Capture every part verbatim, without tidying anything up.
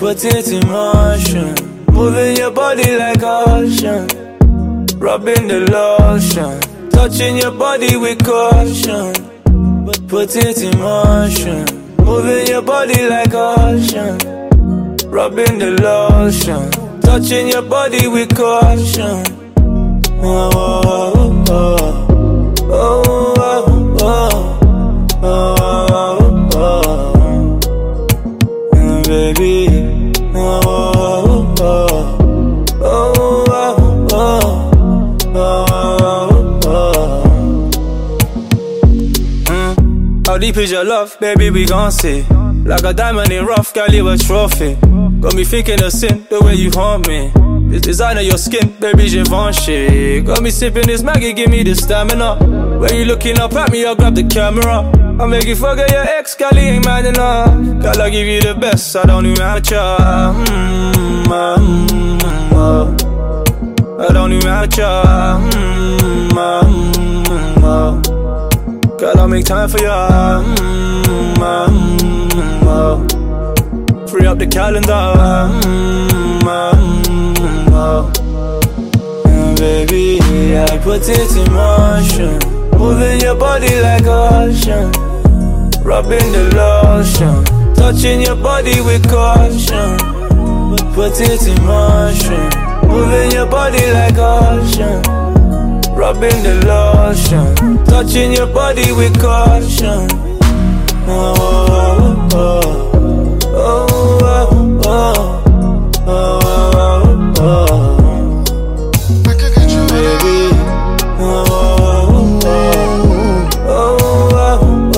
put it in motion. Moving your body like ocean. Rubbing the lotion. Touching your body with caution. Put it in motion. Moving your body like ocean. Rubbing the lotion. Touching your body with caution. Oh, oh, oh, oh, oh, oh, oh, oh, oh, baby. Oh, oh, oh, oh, oh, oh, oh. Mm. How deep is your love, baby? We gon' see. Like a diamond in rough, girl, you a trophy. Got me thinking of sin, the way you haunt me. This design of your skin, baby, Givenchy. Got me sipping this Maggie, give me the stamina. When you looking up at me, I'll grab the camera. I'll make you forget your ex, girl, he ain't mad enough. Girl, I'll give you the best, I don't even have a try. mm, mm, oh. I don't even have a try. mm, mm, oh. Girl, I'll make time for you. mm, mm, oh. Free up the calendar. mm, mm, oh. And baby, I put it in motion. Moving your body like ocean. Rubbing the lotion. Touching your body with caution. Put it in motion. Moving your body like ocean. Rubbing the lotion. Touching your body with caution. Oh, oh, oh. Oh, oh, oh, oh, oh, oh. I could get you baby. Oh, oh, oh, oh,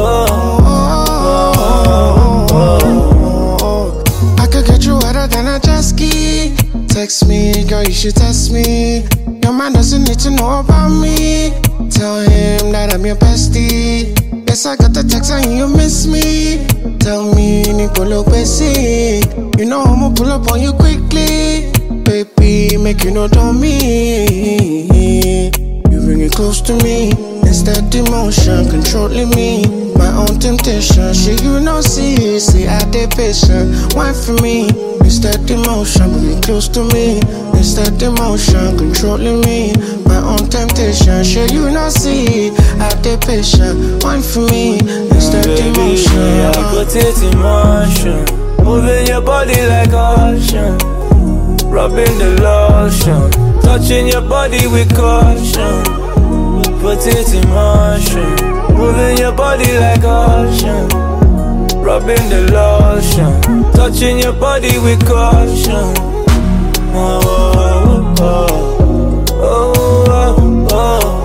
oh, oh. I could get you wetter than a jet ski. Text me, girl, you should test me. Your man doesn't need to know about me. Tell him that I'm your bestie. Yes, I got the text and you miss me. Tell me, Nicolo Bessie. You know I'ma pull up on you quickly. Baby, make you know on me. You bring it close to me. Instead emotion controlling me. My own temptation, shit you know see. See I did patient, wine for me. Instead emotion, bring it close to me. Instead emotion controlling me. My own temptation, shit you know see. I did patient, wine for me. Instead emotion, I put it in motion. Moving your body like ocean. Rubbing the lotion. Touching your body with caution. Put it in motion. Moving your body like ocean. Rubbing the lotion. Touching your body with caution. Oh, oh, oh, oh, oh, oh.